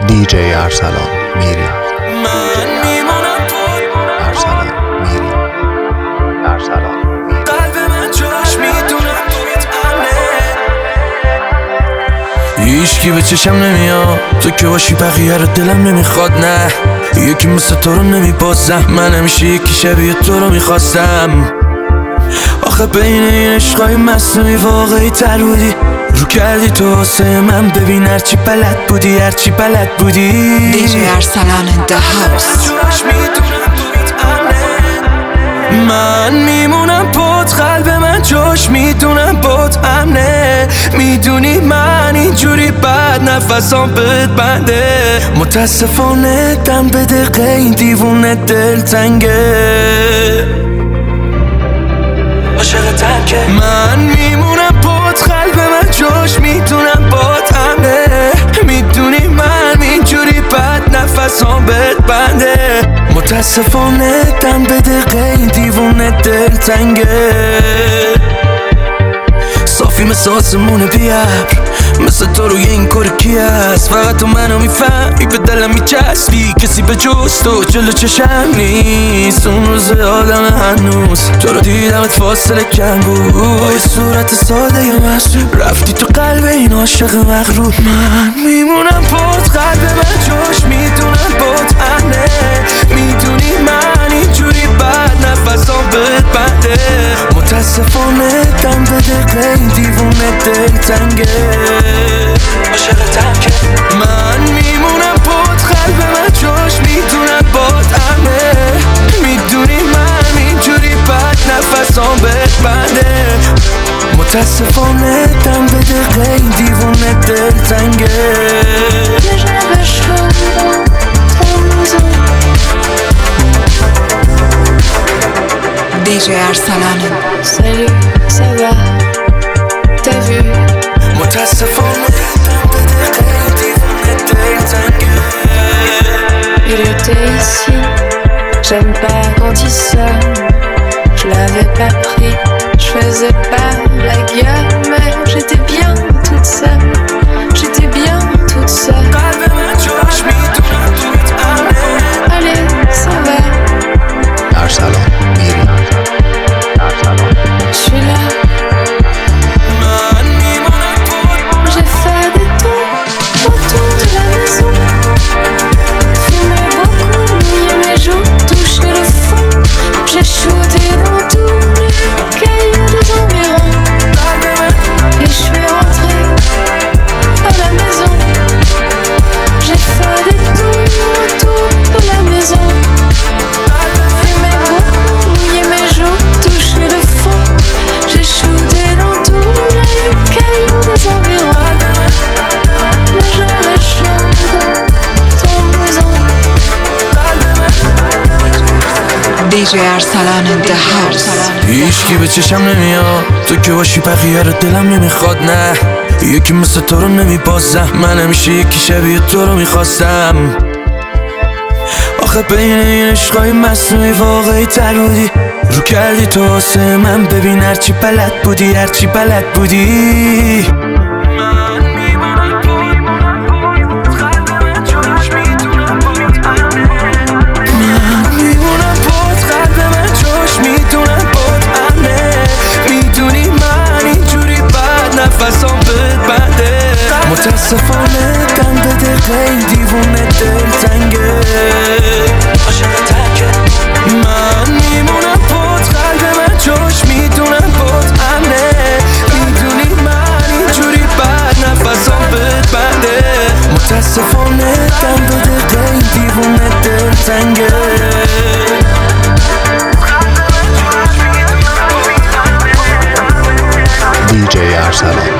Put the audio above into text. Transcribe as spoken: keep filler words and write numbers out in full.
دی جی ارسلان میری. من میمونم ارسلان میری. ارسلان میری. قلب من جاش میدونم تویت امنه. هیچکی به چشم نمیاد تو که باشی، بقیه رو دلم نمیخواد. نه یکی مثل تو رو نمیبازم، من همیشه یکی شبیه تو رو میخواستم. آخه بین این عشقای مصنوعی واقعی تر بودی، رو کردی تو واسه من. ببین هرچی بلد بودی، هرچی بلد بودی. دی جی ارسلان in the house. من میمونم پات، قلب من جاش میدونم پات امنه. میدونی من اینجوری بد نفسام بهت بنده. متاسفانه دم به دقیقه این دیوونه دل تنگه. عاشق تنگه. من میمونم پات، قلب من جاش میدونم پات امنه. میدونی من اینجوری بد نفسام بهت بنده. متاسفانه دم به دقیقه این دیوونه دل تنگه. صافی مثل آسمون بیابر، مثل تو روی این کار کی هست؟ فقط تو منو میفهمی، به دلم میچسبی. کسی به جز تو جلو چشم نیست. اون روز آدم هنوز تو رو دیدمت فاصله کم بود. با یه صورت ساده یا مصروب رفتی تو قلب این عاشق مغرور. من میمونم پات، قلب من جاش میدونم پات امنه. میدونی من اینجوری بد نفسام بهت بنده. متاسفانه دم به دقیقه این دیوونه دل تنگه. عاشق تنگه. من میمونم پات، قلب من جاش میدونم پات امنه. میدونی من اینجوری بد نفسام بهت بنده. متاسفانه دم به دقیقه این دیوونه دل تنگه. دی جی ارسلان. Salut, ça va? T'as vu? متاسفانه دم به دقیقه این دیوونه دل تنگه. Il était ici, j'aime pas quand il sonne. Je l'avais pas pris, je faisais pas la gueule, mais j'étais bien toute seule. J'étais bien toute seule. Allez, ça va. ارسلان میری. Je suis là. J'ai fait des tours autour de la maison. Fumé beaucoup, mouillé mes joues, touché le fond. J'ai shooté dans tous les cailloux des environs. Et je suis rentrée à la maison. J'ai fait des tours autour de la maison. Fumé beaucoup, mouillé mes joues, touché le fond. J'ai shooté dans tous les cailloux des environs. Mais j'avais chaud dans ton maison. دی جی ارسلان in the house. هیچکی به چشم نمیاد تو که باشی، بقیه رو دلم نمیخواد. نه یکی مثل تو رو نمیبازم، من همیشه یکی شبیه تو رو میخواستم. آخه بین این عشقای مصنوعی واقعی تر بودی، رو کردی تو واسه من. ببین هرچی بلد بودی، هرچی بلد بودی. نفسام بهت بنده. متاسفانه دم به دقیقه این دیوونه دل تنگه. عاشق تنگه. من میمونم پات، قلب من جاش میدونم پات امنه. میدونی من اینجوری بد نفسام بهت بنده. متاسفانه دم به دقیقه این دیوونه دل تنگه. دی جی ارسلان.